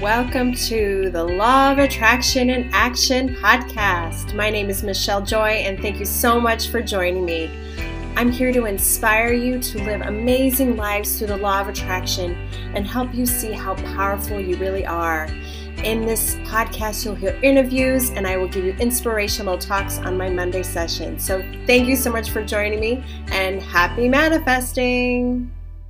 Welcome to the Law of Attraction in Action podcast. My name is Michelle Joy, and thank you so much for joining me. I'm here to inspire you to live amazing lives through the law of attraction and help you see how powerful you really are. In this podcast, you'll hear interviews, and I will give you inspirational talks on my Monday session. So thank you so much for joining me, and happy manifesting.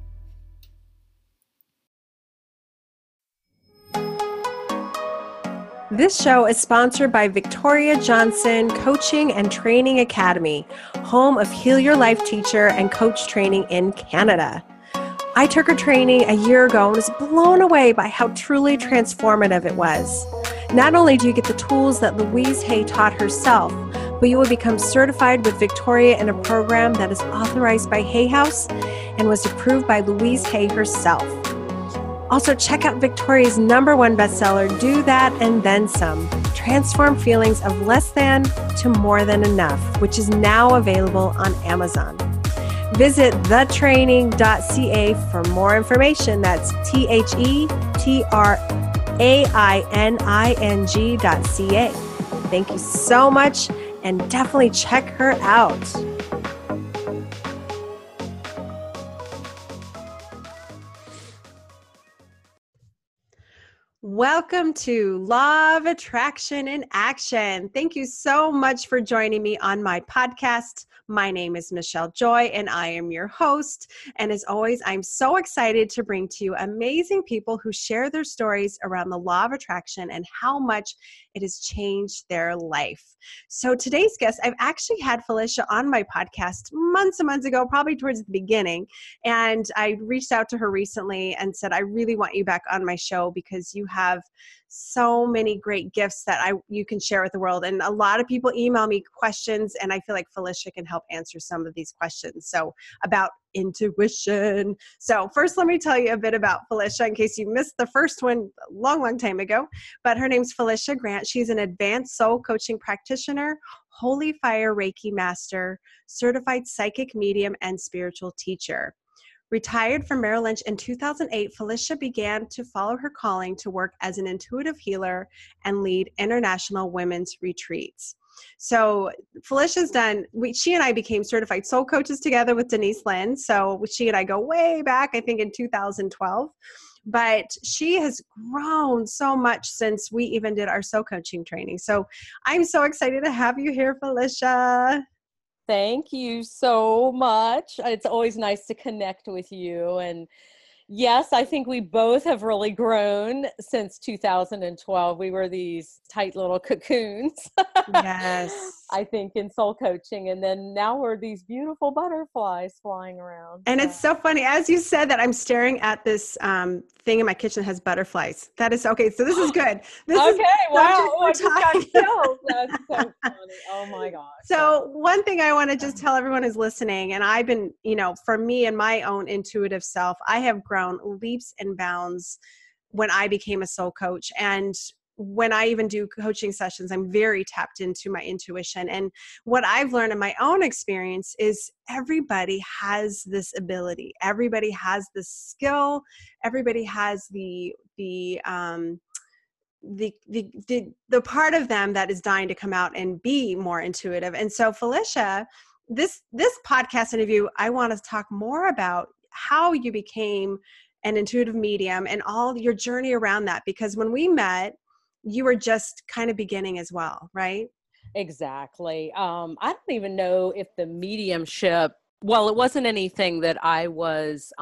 This show is sponsored by Victoria Johnson Coaching and Training Academy, home of Heal Your Life teacher and coach training in Canada. I took her training a year ago and was blown away by how truly transformative it was. Not only do you get the tools that Louise Hay taught herself, but you will become certified with Victoria in a program that is authorized by Hay House and was approved by Louise Hay herself. Also, check out Victoria's #1 bestseller, Do That and Then Some, Transform Feelings of Less Than to More Than Enough, which is now available on Amazon. Visit thetraining.ca for more information. That's thetraining.ca. Thank you so much, and definitely check her out. Welcome to Law of Attraction in Action. Thank you so much for joining me on my podcast. My name is Michelle Joy, and I am your host. And as always, I'm so excited to bring to you amazing people who share their stories around the law of attraction and how much it has changed their life. So today's guest, I've actually had Felicia on my podcast months and months ago, probably towards the beginning. And I reached out to her recently and said, I really want you back on my show because you have so many great gifts that you can share with the world. And a lot of people email me questions, and I feel like Felicia can help answer some of these questions. So about intuition. So first, let me tell you a bit about Felicia in case you missed the first one a long time ago. But her name's Felicia Grant. She's an advanced soul coaching practitioner, Holy Fire Reiki master, certified psychic medium, and spiritual teacher. Retired from Merrill Lynch in 2008, Felicia began to follow her calling to work as an intuitive healer and lead international women's retreats. So Felicia's she and I became certified soul coaches together with Denise Lynn. So she and I go way back, I think in 2012. But she has grown so much since we even did our soul coaching training. So I'm so excited to have you here, Felicia. Thank you so much. It's always nice to connect with you. And yes, I think we both have really grown since 2012. We were these tight little cocoons. Yes. I think in soul coaching. And then now we're these beautiful butterflies flying around. And it's so funny. As you said that, I'm staring at this thing in my kitchen that has butterflies. That is okay. So this is good. Wow. I just got chills. That's so funny. Oh my gosh. So one thing I want to just tell everyone who's listening, and I've been, for me and my own intuitive self, I have grown leaps and bounds when I became a soul coach. And when I even do coaching sessions, I'm very tapped into my intuition. And what I've learned in my own experience is everybody has this ability. Everybody has this skill. Everybody has the part of them that is dying to come out and be more intuitive. And so Felicia, this podcast interview, I want to talk more about how you became an intuitive medium and all your journey around that. Because when we met, you were just kind of beginning as well, right? Exactly. I don't even know if the mediumship, well, it wasn't anything that I was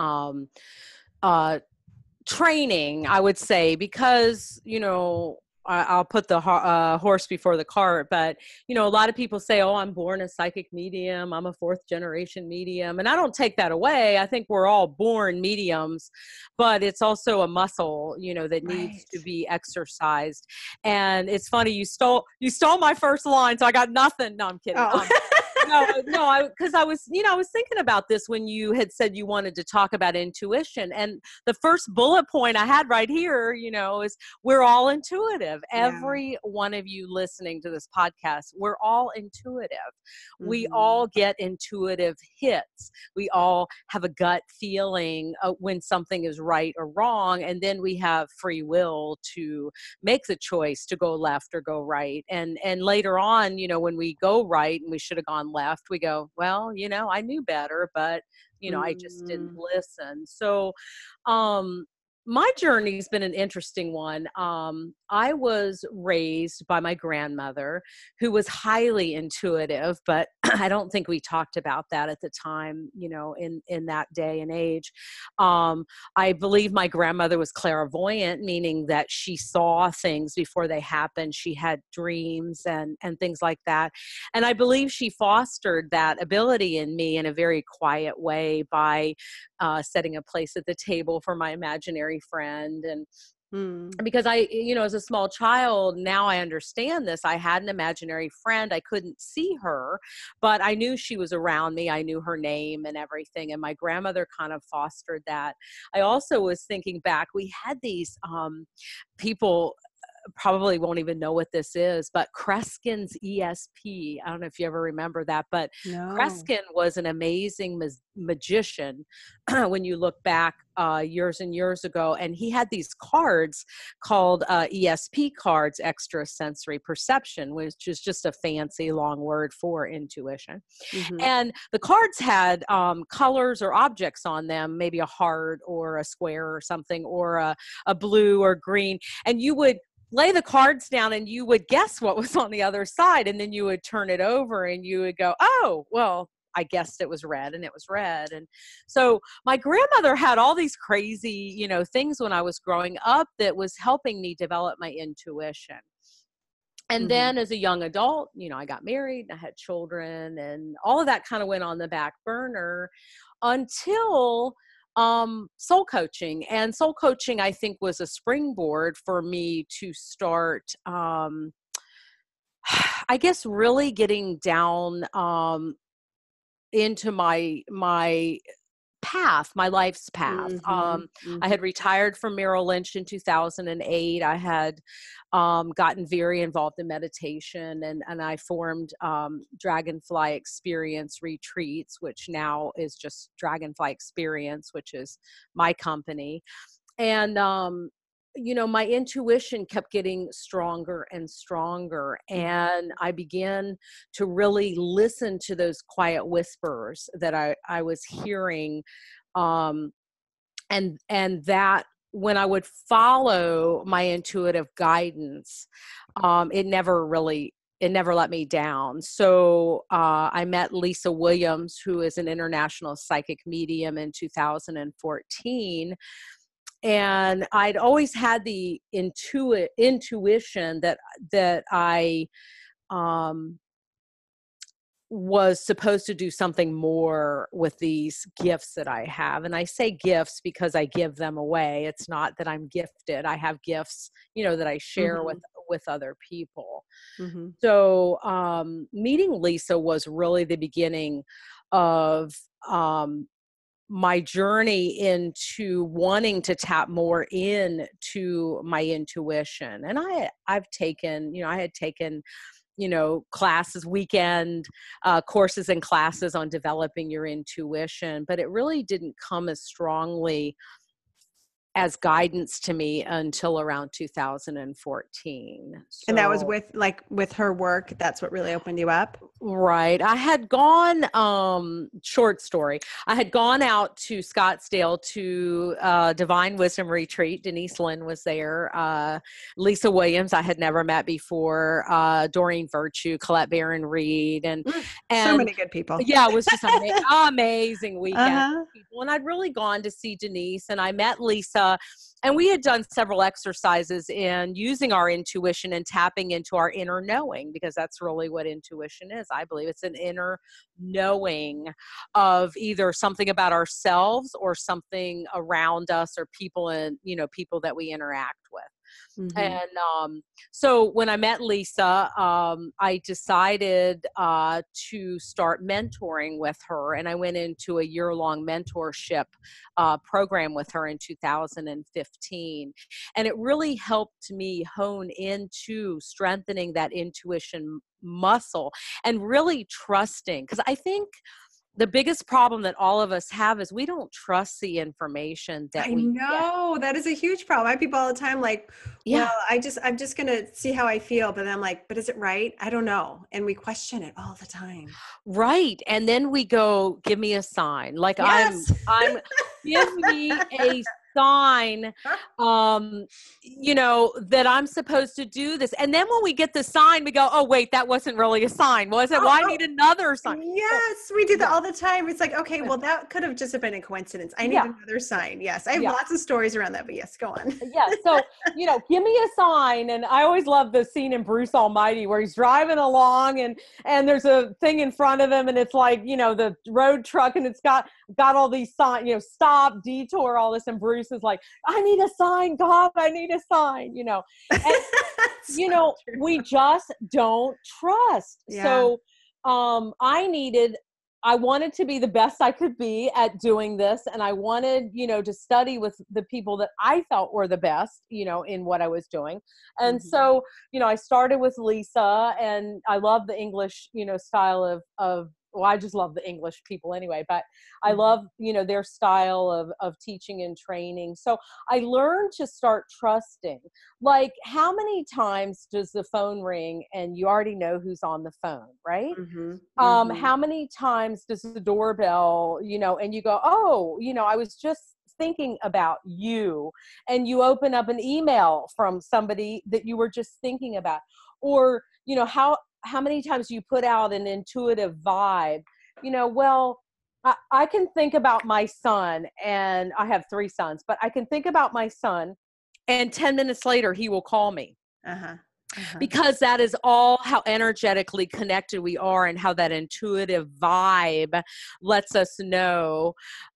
training, I would say, because, I'll put the horse before the cart, but, a lot of people say, oh, I'm born a psychic medium. I'm a 4th generation medium. And I don't take that away. I think we're all born mediums, but it's also a muscle, that needs to be exercised. And it's funny, you stole my first line, so I got nothing. No, I'm kidding. Oh. because I was, I was thinking about this when you had said you wanted to talk about intuition. And the first bullet point I had right here, is we're all intuitive. Yeah. Every one of you listening to this podcast, we're all intuitive. We Mm-hmm. all get intuitive hits. We all have a gut feeling when something is right or wrong. And then we have free will to make the choice to go left or go right. And later on, when we go right and we should have gone left, we go, well, I knew better, but I just didn't listen. So my journey's been an interesting one. I was raised by my grandmother, who was highly intuitive, but I don't think we talked about that at the time, in that day and age. I believe my grandmother was clairvoyant, meaning that she saw things before they happened. She had dreams and things like that. And I believe she fostered that ability in me in a very quiet way by setting a place at the table for my imaginary friend. And because I, as a small child, now I understand this. I had an imaginary friend. I couldn't see her, but I knew she was around me. I knew her name and everything. And my grandmother kind of fostered that. I also was thinking back, we had these people probably won't even know what this is, but Kreskin's ESP. I don't know if you ever remember that, but No. Kreskin was an amazing magician when you look back years and years ago. And he had these cards called ESP cards, extrasensory perception, which is just a fancy long word for intuition. Mm-hmm. And the cards had colors or objects on them, maybe a heart or a square or something, or a blue or green. And you would lay the cards down and you would guess what was on the other side. And then you would turn it over and you would go, oh, well, I guessed it was red, and it was red. And so my grandmother had all these crazy, things when I was growing up that was helping me develop my intuition. And then as a young adult, I got married, I had children, and all of that kind of went on the back burner until soul coaching. And soul coaching, I think, was a springboard for me to start, I guess, really getting down into my path, my life's path. I had retired from Merrill Lynch in 2008. I had gotten very involved in meditation, and I formed Dragonfly Experience Retreats, which now is just Dragonfly Experience, which is my company. And my intuition kept getting stronger and stronger. And I began to really listen to those quiet whispers that I was hearing. And that when I would follow my intuitive guidance, it never let me down. So I met Lisa Williams, who is an international psychic medium, in 2014. And I'd always had the intuition that I was supposed to do something more with these gifts that I have. And I say gifts because I give them away. It's not that I'm gifted. I have gifts, that I share with other people. So meeting Lisa was really the beginning of my journey into wanting to tap more into my intuition. And I had taken classes, weekend courses and classes on developing your intuition, but it really didn't come as strongly as guidance to me until around 2014. And that was with her work. That's what really opened you up. Right. I had gone, short story. I had gone out to Scottsdale to Divine Wisdom Retreat. Denise Lynn was there. Lisa Williams, I had never met before. Doreen Virtue, Colette Baron Reed, and so many good people. Yeah, it was just an amazing weekend. And I'd really gone to see Denise, and I met Lisa, and we had done several exercises in using our intuition and tapping into our inner knowing, because that's really what intuition is. I believe it's an inner knowing of either something about ourselves or something around us, or people people that we interact with. Mm-hmm. And so when I met Lisa, I decided to start mentoring with her, and I went into a year-long mentorship program with her in 2015. And it really helped me hone into strengthening that intuition muscle and really trusting, because I think the biggest problem that all of us have is we don't trust the information that I we get. know that is a huge problem. I have people all the time like, well, Yeah. I'm just gonna see how I feel, but then I'm like, but is it right? I don't know. And we question it all the time. Right. And then we go, give me a sign. Like Yes. give me a sign, that I'm supposed to do this. And then when we get the sign, we go, oh, wait, that wasn't really a sign, was it? Oh, Well, I oh, need another sign. So, yes, we do that yeah. all the time. It's like, okay, well, that could have just been a coincidence. I need Yeah. another sign. Yes, I have Yeah. lots of stories around that, but yes, go on. Yeah. So, give me a sign. And I always love the scene in Bruce Almighty where he's driving along and there's a thing in front of him and it's like, the road truck and it's got all these signs, stop, detour, all this. And Bruce is like, I need a sign, God, I need a sign, and, So true. we just don't trust. Yeah. So, I wanted to be the best I could be at doing this. And I wanted, to study with the people that I felt were the best, in what I was doing. And Mhm. so, I started with Lisa, and I love the English, style of, well, I just love the English people anyway, but I Mhm. love, their style of teaching and training. So I learned to start trusting. Like, how many times does the phone ring and you already know who's on the phone, right? Mhm. Mhm. How many times does the doorbell, and you go, oh, I was just thinking about you, and you open up an email from somebody that you were just thinking about, or, how many times you put out an intuitive vibe, well, I can think about my son, and I have 3 sons, but I can think about my son and 10 minutes later he will call me, Uh-huh. Uh-huh. because that is all how energetically connected we are, and how that intuitive vibe lets us know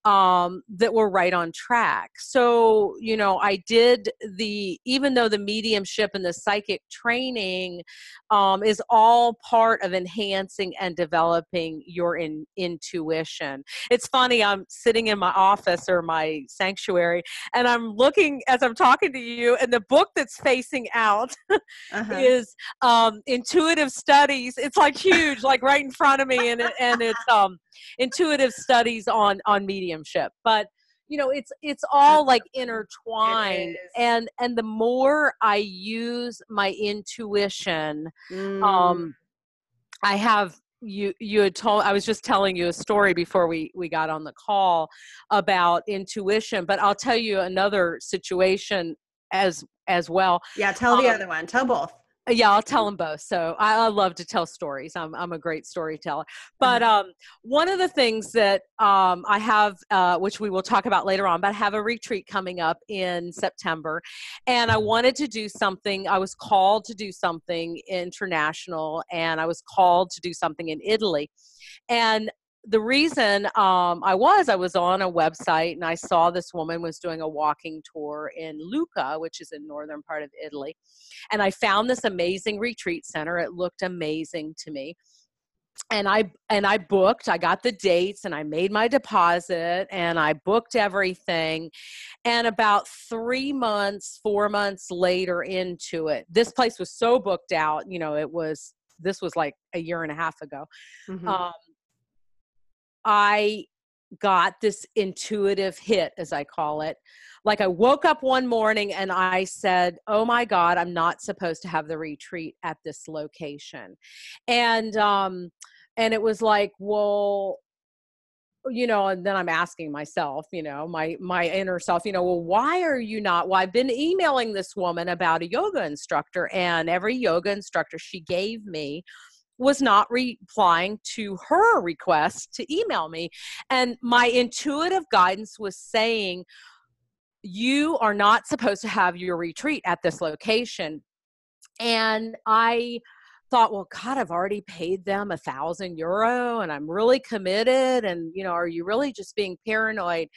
that we're right on track. So, I did even though the mediumship and the psychic training is all part of enhancing and developing your intuition. It's funny, I'm sitting in my office or my sanctuary, and I'm looking as I'm talking to you, and the book that's facing out Uh-huh. is intuitive studies. It's like huge, like right in front of me, and it's intuitive studies on mediumship. But it's all That's like so funny. It intertwined, is. and the more I use my intuition, Mm. um, I have. You had told, I was just telling you a story before we got on the call about intuition, but I'll tell you another situation as well. Yeah, tell the Um, other one. Tell both. yeah, I'll tell them both. So I love to tell stories. I'm a great storyteller. But Uh-huh. one of the things that I have, which we will talk about later on, but I have a retreat coming up in September, and I wanted to do something. I was called to do something international, and I was called to do something in Italy, and the reason I was on a website and I saw this woman was doing a walking tour in Lucca, which is in northern part of Italy. And I found this amazing retreat center. It looked amazing to me. And I booked, I got the dates and I made my deposit and I booked everything. And about 3 months, 4 months later into it, this place was so booked out, this was like a year and a half ago. Mhm. Um, I got this intuitive hit, as I call it. Like, I woke up one morning and I said, oh my God, I'm not supposed to have the retreat at this location. And it was like, well, and then I'm asking myself, my inner self, well, why are you not? Well, I've been emailing this woman about a yoga instructor, and every yoga instructor she gave me was not replying to her request to email me. And my intuitive guidance was saying, you are not supposed to have your retreat at this location. And I thought, well, God, I've already paid them €1,000 and I'm really committed. And, are you really just being paranoid?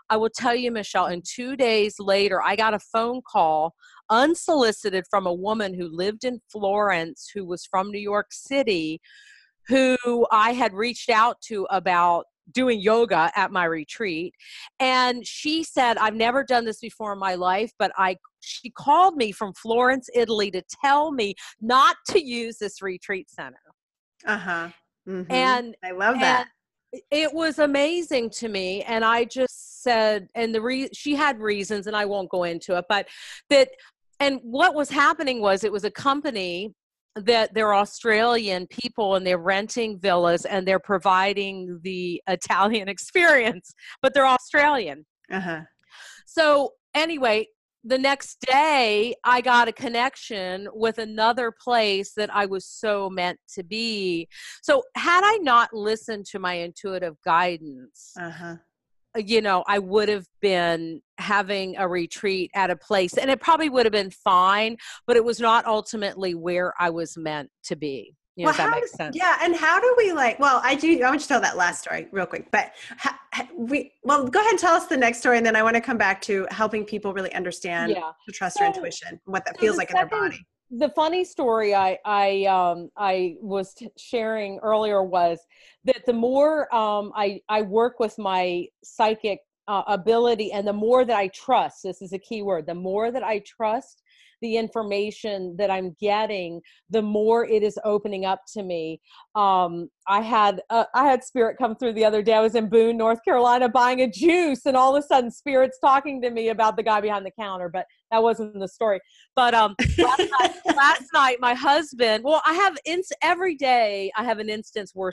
I will tell you, Michelle, and 2 days later, I got a phone call unsolicited from a woman who lived in Florence, who was from New York City, who I had reached out to about doing yoga at my retreat. And she said, I've never done this before in my life, but she called me from Florence, Italy to tell me not to use this retreat center. Uh-huh. Mm-hmm. And I love that. It was amazing to me. And I just said, and she had reasons, and I won't go into it, but and what was happening was, it was a company that they're Australian people, and they're renting villas and they're providing the Italian experience, but they're Australian. Uh-huh. So anyway, the next day I got a connection with another place that I was so meant to be. So had I not listened to my intuitive guidance, I would have been having a retreat at a place, and it probably would have been fine, but it was not ultimately where I was meant to be. If that makes sense. Yeah. And how do we I want you to tell that last story real quick, but go ahead and tell us the next story. And then I want to come back to helping people really understand to trust their intuition, what that feels like in their body. The funny story I was sharing earlier was that the more I work with my psychic ability, and the more that I trust, this is a key word, the more that I trust the information that I'm getting, the more it is opening up to me. I had Spirit come through the other day. I was in Boone, North Carolina, buying a juice, and all of a sudden Spirit's talking to me about the guy behind the counter, but that wasn't the story. But last night, my husband, I have every day I have an instance where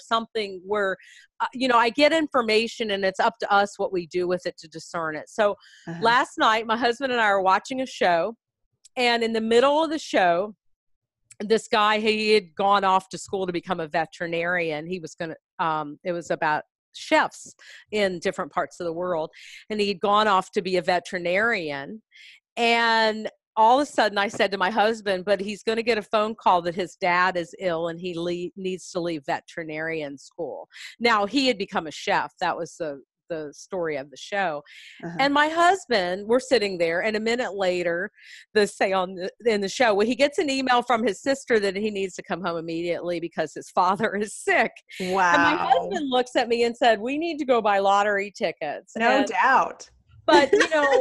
I get information, and it's up to us what we do with it to discern it. So last night, my husband and I are watching a show, and in the middle of the show, this guy, he had gone off to school to become a veterinarian. He was going to, it was about chefs in different parts of the world. And he'd gone off to be a veterinarian. And all of a sudden I said to my husband, but he's going to get a phone call that his dad is ill and he needs to leave veterinarian school. Now, he had become a chef. That was the story of the show. And my husband, we're sitting there, and a minute later, in the show, he gets an email from his sister that he needs to come home immediately because his father is sick. Wow. And my husband looks at me and said, we need to go buy lottery tickets. No doubt. But,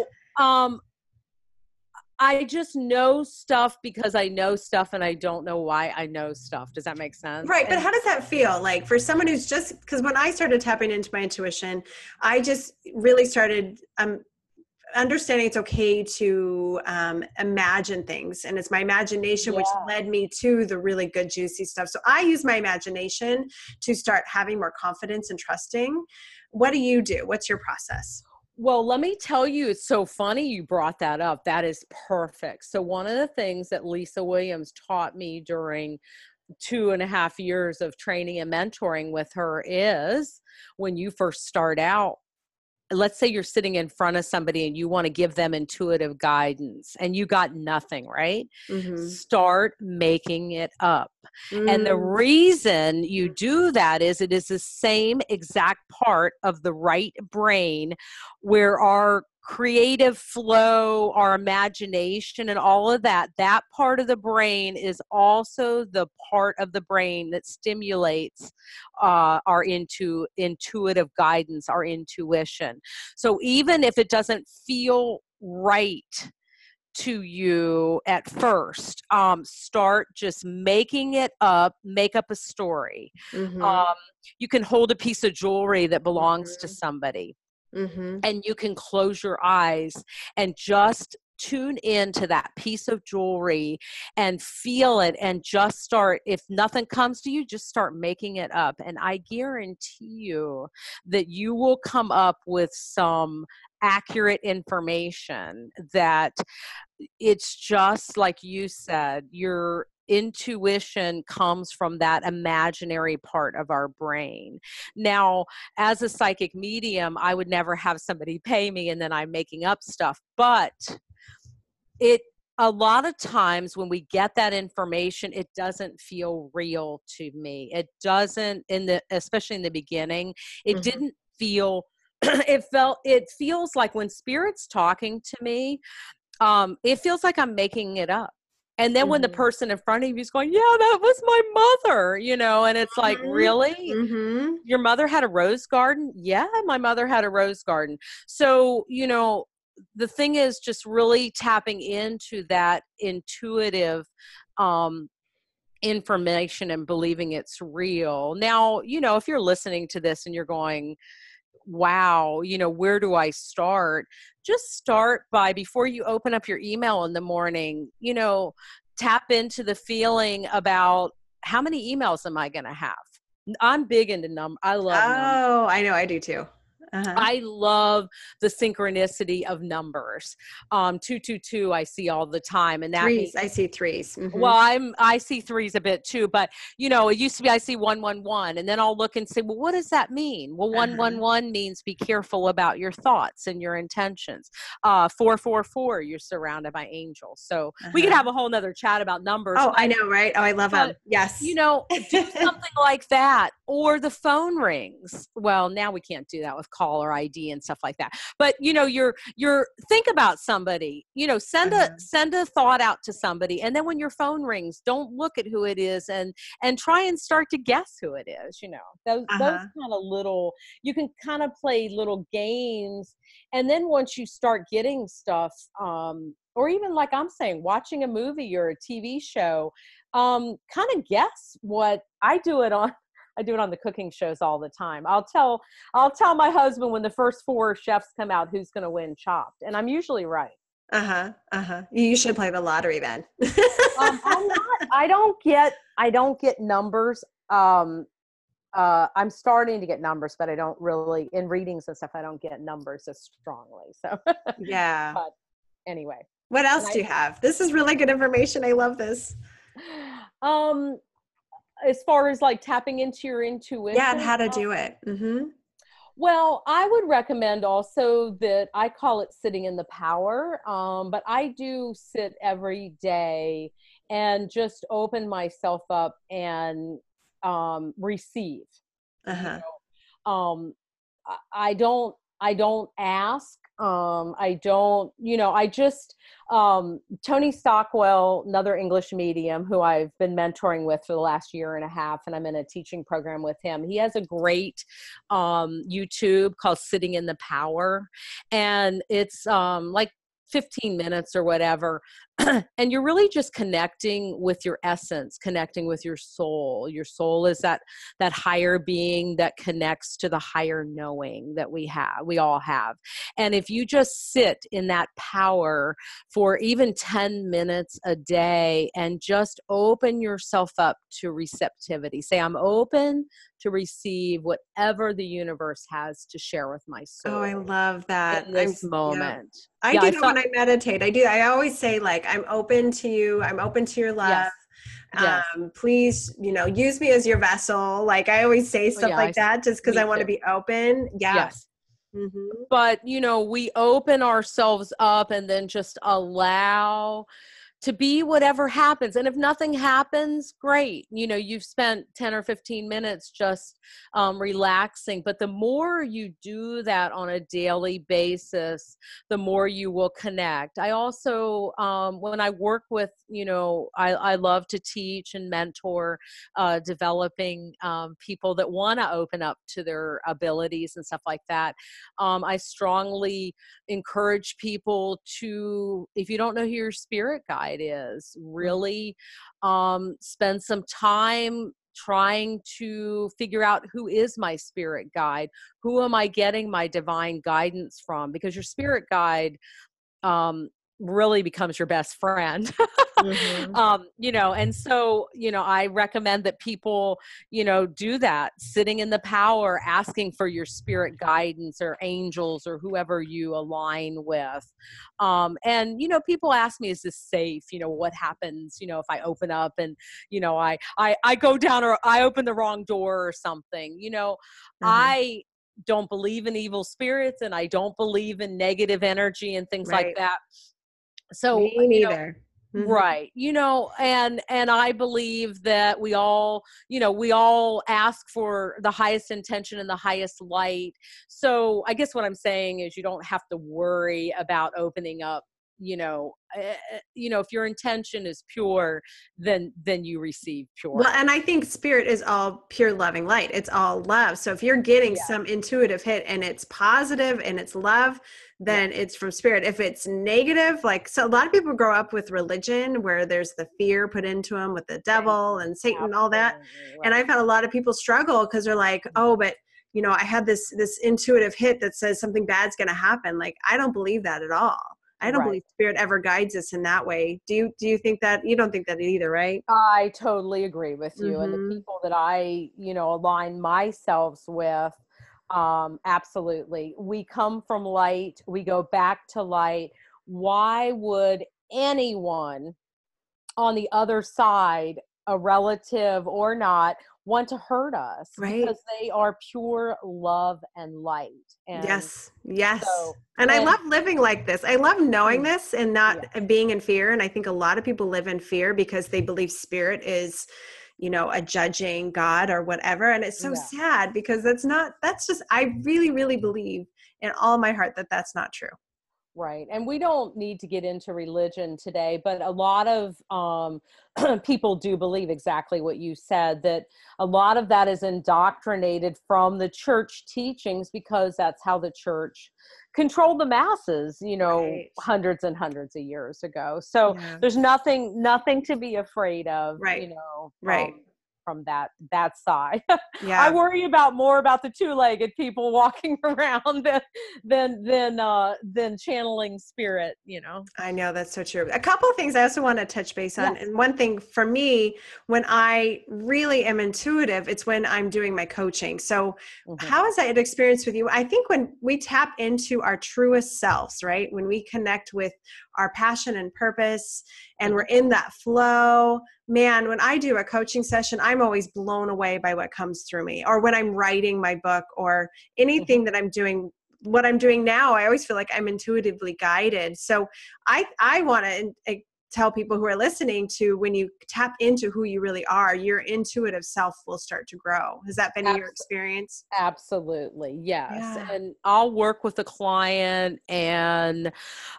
I just know stuff because I know stuff, and I don't know why I know stuff. Does that make sense? Right. But how does that feel? Like, for someone who's because when I started tapping into my intuition, I just really started understanding it's okay to imagine things. And it's my imagination, which led me to the really good, juicy stuff. So I use my imagination to start having more confidence and trusting. What do you do? What's your process? Well, let me tell you, it's so funny you brought that up. That is perfect. So one of the things that Lisa Williams taught me during 2.5 years of training and mentoring with her is, when you first start out, let's say you're sitting in front of somebody and you want to give them intuitive guidance and you got nothing, right? Start making it up. And the reason you do that is it is the same exact part of the right brain where our creative flow, our imagination, and all of that part of the brain is also the part of the brain that stimulates our intuitive guidance, our intuition. So even if it doesn't feel right to you at first, start just making it up, make up a story. You can hold a piece of jewelry that belongs to somebody. And you can close your eyes and just tune into that piece of jewelry and feel it, and just start, if nothing comes to you, just start making it up. And I guarantee you that you will come up with some accurate information that it's just like you said, your intuition comes from that imaginary part of our brain. Now, as a psychic medium, I would never have somebody pay me and then I'm making up stuff. But a lot of times when we get that information, it doesn't feel real to me. It doesn't, especially in the beginning, it didn't feel it feels like when spirit's talking to me, it feels like I'm making it up. And then when the Mhm. person in front of you is going, yeah, that was my mother, and it's like, Mhm. really? Mhm. Your mother had a rose garden? Yeah, my mother had a rose garden. So, the thing is just really tapping into that intuitive um, information and believing it's real. Now, if you're listening to this and you're going, wow, where do I start? Just start by, before you open up your email in the morning, tap into the feeling about how many emails am I going to have? I'm big into I love numbers. Oh, I know. I do too. Uh-huh. I love the synchronicity of numbers. 222 I see all the time, and that means, Threes. I see threes. well, Mhm. I see threes a bit too, but it used to be I see 111, and then I'll look and say, well, what does that mean? Well, Uh-huh. 111 means be careful about your thoughts and your intentions. 444, you're surrounded by angels. So we could Uh-huh. have a whole nother chat about numbers, Oh, I know, right? Oh, I love but them. Yes. do something like that. Or the phone rings. Well, now we can't do that with caller ID and stuff like that. But you're think about somebody, Uh-huh. send a thought out to somebody. And then when your phone rings, don't look at who it is, and try and start to guess who it is. Those Uh-huh. kind of little, you can kind of play little games. And then once you start getting stuff, or even like I'm saying, watching a movie or a TV show, kind of guess what I do it on. I do it on the cooking shows all the time. I'll tell my husband when the first 4 chefs come out who's going to win Chopped, and I'm usually right. Uh-huh. Uh-huh. You should play the lottery then. I'm not. I don't get numbers. I'm starting to get numbers, but I don't really, in readings and stuff, I don't get numbers as strongly. So, Yeah. but anyway, What and else do you have? This is really good information. I love this. um, as far as like tapping into your Yeah, and intuition, how to do it. Mm-hmm. well, I would recommend also that I call it sitting in the power, but I do sit every day and just open myself up and receive. You Uh-huh. um I don't ask. I don't, I just, Tony Stockwell, another English medium who I've been mentoring with for the last year and a half, and I'm in a teaching program with him. He has a great YouTube called Sitting in the Power, and it's like 15 minutes or whatever. And you're really just connecting with your essence, connecting with your soul. Your soul is that higher being that connects to the higher knowing that we all have. And if you just sit in that power for even 10 minutes a day and just open yourself up to receptivity, say, I'm open to receive whatever the universe has to share with my Oh, I soul love that. in this Yeah. moment. I Yeah, do I that felt, when I meditate. I do. I always say like, I'm open to you. I'm open to your love. yes, yes. Please, use me as your vessel. Like I always say Oh stuff yeah, like that just because I me want to too. be open. Yeah. Yes. Mm-hmm. But we open ourselves up and then just allow to be whatever happens. And if nothing happens, great. You've spent 10 or 15 minutes just relaxing. But the more you do that on a daily basis, the more you will connect. I also, when I work with, I love to teach and mentor developing people that want to open up to their abilities and stuff like that. I strongly encourage people to, if you don't know who your spirit guide is, really spend some time trying to figure out, who is my spirit guide? Who am I getting my divine guidance from? Because your spirit guide um, really becomes your best friend. Mm-hmm. And so, I recommend that people, do that, sitting in the power, asking for your spirit guidance or angels or whoever you align with. People ask me, is this safe? What happens, if I open up and, I go down, or I open the wrong door or something, Uh-huh. I don't believe in evil spirits, and I don't believe in negative energy and things like Right. that. So, Me neither. Mhm. Right. And I believe that we all ask for the highest intention and the highest light. So I guess what I'm saying is you don't have to worry about opening up, if your intention is pure, then you receive Well, pure. and I think spirit is all pure loving light. It's all love. So if you're getting Yeah. some intuitive hit and it's positive and it's love, Yeah. then it's from spirit. If it's negative, like, so a lot of people grow up with religion where there's the fear put into them with the Thank devil you. and Satan, all that. Absolutely. And Right. I've had a lot of people struggle because they're like, oh, but I had this intuitive hit that says something bad's going to happen. Like, I don't believe that at all. I don't Right. believe spirit ever guides us in that way. Do you think that? You don't think that either, right? I totally agree with you. And the Mm-hmm. people that I, align myself with, absolutely. We come from light, we go back to light. Why would anyone on the other side, a relative or not, want to hurt us? Right. Because they are pure love and light. And Yes. Yes. so, And I and love living like this. I love knowing mm, this and yeah, not being in fear. And I think a lot of people live in fear because they believe spirit is, a judging God or whatever. And it's so yeah. sad because that's just, I really, really believe in all my heart that that's not true. Right. And we don't need to get into religion today, but a lot of people do believe exactly what you said, that a lot of that is indoctrinated from the church teachings because that's how the church controlled the masses, Right. hundreds and hundreds of years ago. So Yeah. there's nothing to be afraid of, Right. from Right. that side. I Yeah. worry more about the two-legged people walking around than channeling spirit. I know that's so true. A couple of things I also want to touch base on. Yes. And one thing for me, when I really am intuitive, it's when I'm doing my coaching. So, Hmm. how is that experience with you? I think when we tap into our truest selves, right? When we connect with our passion and purpose and we're Hmm. in that flow, man, when I do a coaching session, I'm always blown away by what comes through me. Or when I'm writing my book or Hmm. anything that I'm doing, what I'm doing now, I always feel like I'm intuitively guided. So I want to tell people who are listening to, when you tap into who you really are, your intuitive self will start to grow. Has that been your experience? Absolutely. Yes. Yeah. And I'll work with a client and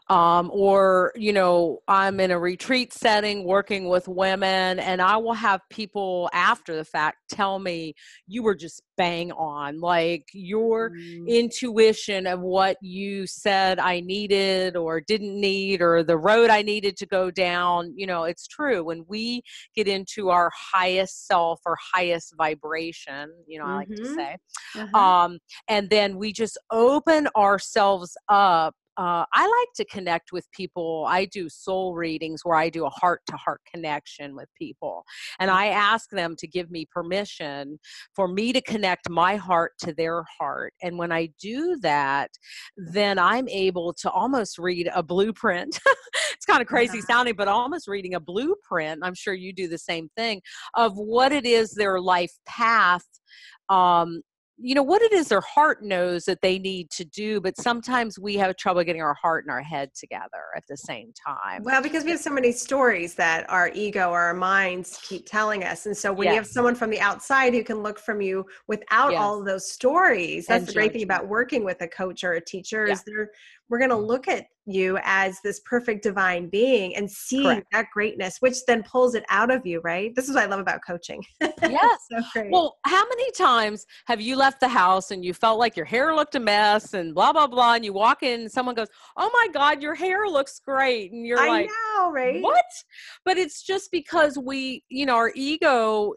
or I'm in a retreat setting working with women, and I will have people after the fact tell me, you were just bang on, like your Mm, intuition of what you said I needed or didn't need, or the road I needed to go down. It's true. When we get into our highest self or highest vibration, I like to mm-hmm. say, Uh-huh. um, and then we just open ourselves up. I like to connect with people. I do soul readings where I do a heart to heart connection with people. And I ask them to give me permission for me to connect my heart to their heart. And when I do that, then I'm able to almost read a blueprint. It's kind of crazy Uh-huh. sounding, but almost reading a blueprint. I'm sure you do the same thing, of what it is their life path, um, what it is their heart knows that they need to do, but sometimes we have trouble getting our heart and our head together at the same time. Well, because we have so many stories that our ego or our minds keep telling us. And so when you have Yes, someone from the outside who can look from you without all yes, of those stories, that's and the great thing about judgment. working with a coach or a teacher, Yeah, is we're going to look at you as this perfect divine being and see correct. that greatness, which then pulls it out of you, right? This is what I love about coaching. Yes. It's so great. Well, how many times have you left the house and you felt like your hair looked a mess and blah, blah, blah, and you walk in and someone goes, "Oh my God, your hair looks great." And you're I like, know, right? "What?" But it's just because our ego,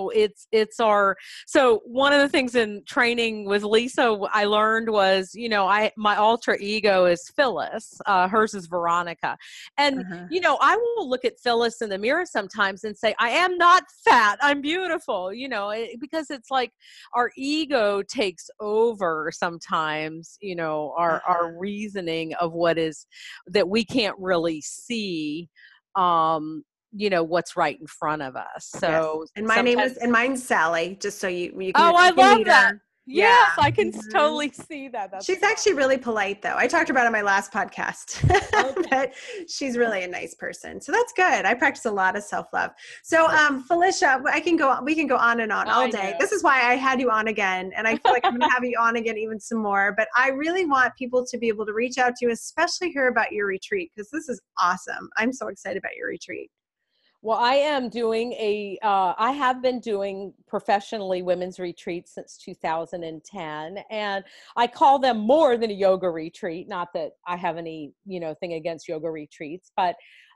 so one of the things in training with Lisa I learned was, my alter ego is Phyllis. Hers is Veronica. And, Uh-huh. I will look at Phyllis in the mirror sometimes and say, "I am not fat. I'm beautiful," because it's like our ego takes over sometimes, our Uh-huh. reasoning of what is that we can't really see, what's right in front of us. Yes. So And sometimes, mine's Sally, just so you can oh, I you can love meet that. her. Yeah. Yes, I can Mhm. totally see that. That's She's actually really polite, though. I talked to her about it on my last podcast, okay. but she's really a nice person. So that's good. I practice a lot of self-love. So, Felicia, we can go on and on all I day. know. This is why I had you on again. And I feel like I'm going to have you on again even some more, but I really want people to be able to reach out to you, especially hear about your retreat, because this is awesome. I'm so excited about your retreat. Well, I have been doing professionally women's retreats since 2010, and I call them more than a yoga retreat. Not that I have any, thing against yoga retreats, but,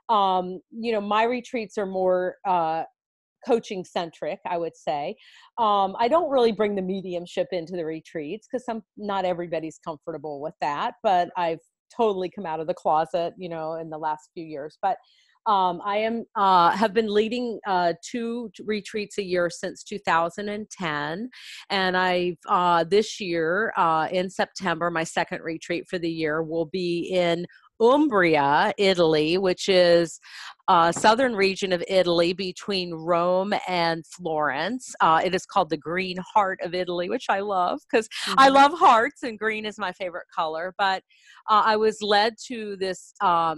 my retreats are more, coaching centric, I would say. I don't really bring the mediumship into the retreats because not everybody's comfortable with that, but I've totally come out of the closet, in the last few years. But I have been leading 2 retreats a year since 2010, and I've this year in September, my second retreat for the year will be in Umbria, Italy, which is southern region of Italy between Rome and Florence. It is called the Green Heart of Italy, which I love because I Mhm. love hearts and green is my favorite color. But I was led to this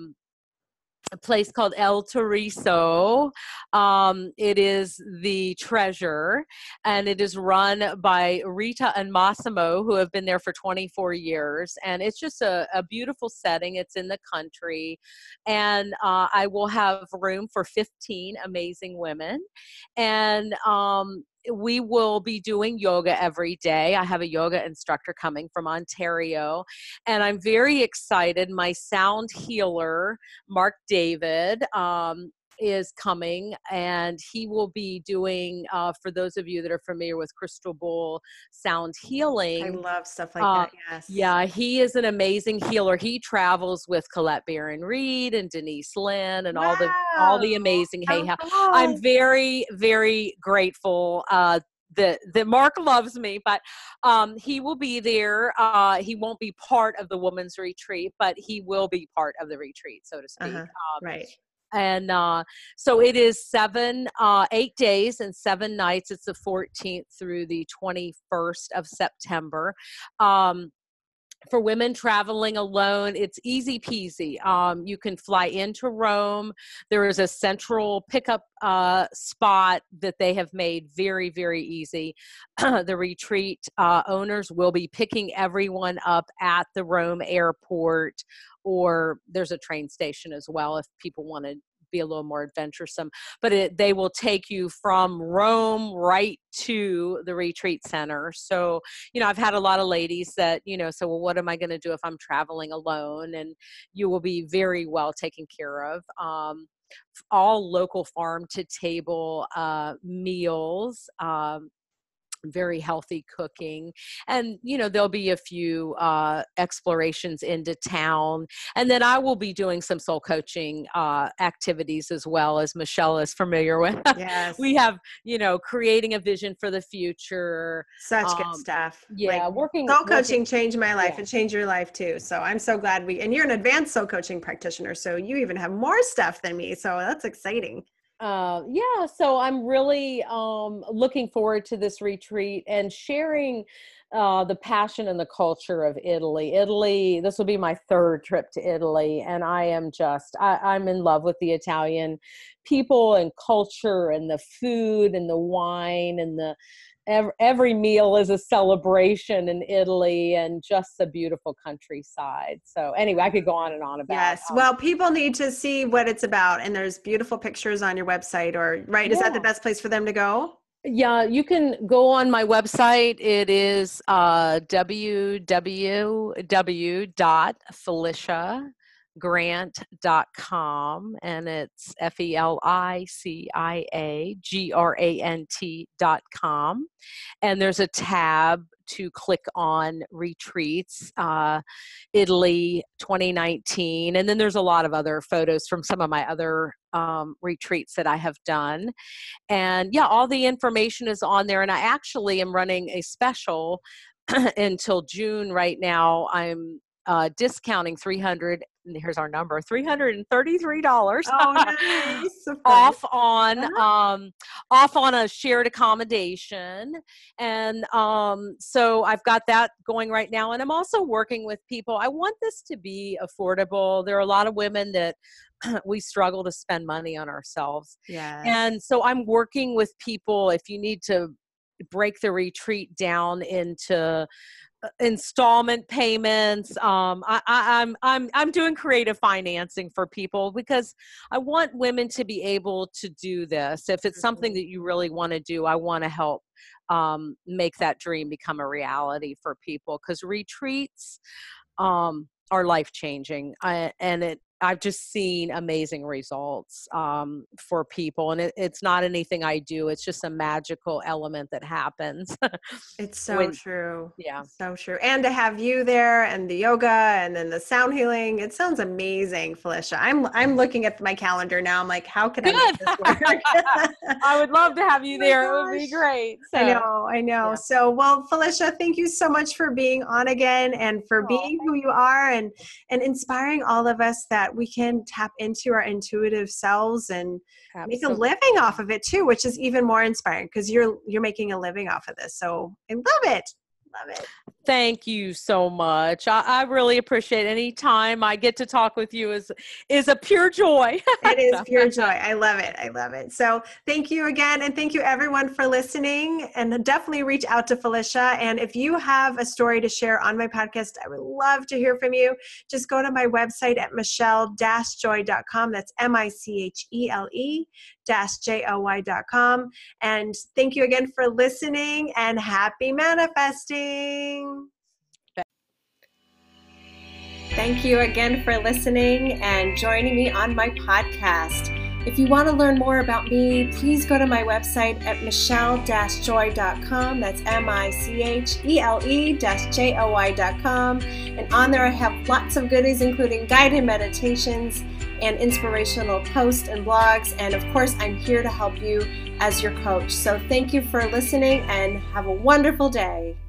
a place called El Toriso. It is the treasure, and it is run by Rita and Massimo, who have been there for 24 years. And it's just a beautiful setting. It's in the country, and I will have room for 15 amazing women. And we will be doing yoga every day. I have a yoga instructor coming from Ontario, and I'm very excited. My sound healer, Mark David, is coming, and he will be doing, for those of you that are familiar with Crystal Bowl sound I healing. love stuff like Uh, that. Yes. yeah, he is an amazing healer. He travels with Colette Baron Reed and Denise Lynn and all the Wow. amazing. Hey, How I'm cool. very, very grateful that Mark loves me, but he will be there. He won't be part of the women's retreat, but he will be part of the retreat, so to speak. Uh-huh. Right. And so it is 8 days and 7 nights. It's the 14th through the 21st of September. Um, for women traveling alone, it's easy peasy. You can fly into Rome. There is a central pickup spot that they have made very, very easy. The retreat owners will be picking everyone up at the Rome airport, or there's a train station as well if people want to be a little more adventuresome. But they will take you from Rome right to the retreat center. So I've had a lot of ladies that, say, well, what am I going to do if I'm traveling alone? And you will be very well taken care of. All local farm to table meals. Very healthy cooking, and there'll be a few explorations into town, and then I will be doing some soul coaching activities as well, as Michelle is familiar with. We Yes. have creating a vision for the future. Such good um stuff. yeah, Like working soul working coaching changed my life. yeah. It changed your life too. So I'm so glad and you're an advanced soul coaching practitioner. So you even have more stuff than me. So that's exciting. Yeah, so I'm really looking forward to this retreat and sharing the passion and the culture of Italy. Italy, this will be my third trip to Italy, and I'm in love with the Italian people and culture and the food and the wine and every meal is a celebration in Italy, and just the beautiful countryside. So anyway, I could go on and on about Yes. Well, people need to see what it's about. And there's beautiful pictures on your website, or right. Is that the yeah. best place for them to go? Yeah, you can go on my website. It is www.feliciagrant.com, and it's FELICIAGRANT.com. And there's a tab to click on retreats, Italy 2019. And then there's a lot of other photos from some of my other retreats that I have done. And yeah, all the information is on there. And I actually am running a special until June right now. I'm discounting here's our number, $333 Oh, nice. off on a shared accommodation. And so I've got that going right now. And I'm also working with people. I want this to be affordable. There are a lot of women that we struggle to spend money on ourselves. Yeah. And so I'm working with people, if you need to break the retreat down into installment payments. I'm doing creative financing for people because I want women to be able to do this. If it's something that you really want to do, I want to help make that dream become a reality for people, because retreats are life-changing. I've just seen amazing results for people, and it's not anything I do. It's just a magical element that happens. It's so true. Yeah. So true. And to have you there and the yoga and then the sound healing, it sounds amazing, Felicia. I'm looking at my calendar now. I'm like, how can I make this work? I would love to have you there. Gosh. It would be great. So. I know. Yeah. So, well, Felicia, thank you so much for being on again and for being who you are and inspiring all of us that we can tap into our intuitive selves and make a living off of it too, which is even more inspiring because you're making a living off of this. So I love it. Love it. Thank you so much. I really appreciate it. Any time I get to talk with you is a pure joy. It is pure joy. I love it. I love it. So thank you again. And thank you everyone for listening, and definitely reach out to Felicia. And if you have a story to share on my podcast, I would love to hear from you. Just go to my website at michelle-joy.com. That's MICHELE-JOY.com. And thank you again for listening, and happy manifesting. Thank you again for listening and joining me on my podcast. If you want to learn more about me, please go to my website at michelle-joy.com. That's MICHELE-JOY.com. And on there I have lots of goodies, including guided meditations and inspirational posts and blogs. And of course, I'm here to help you as your coach. So thank you for listening and have a wonderful day.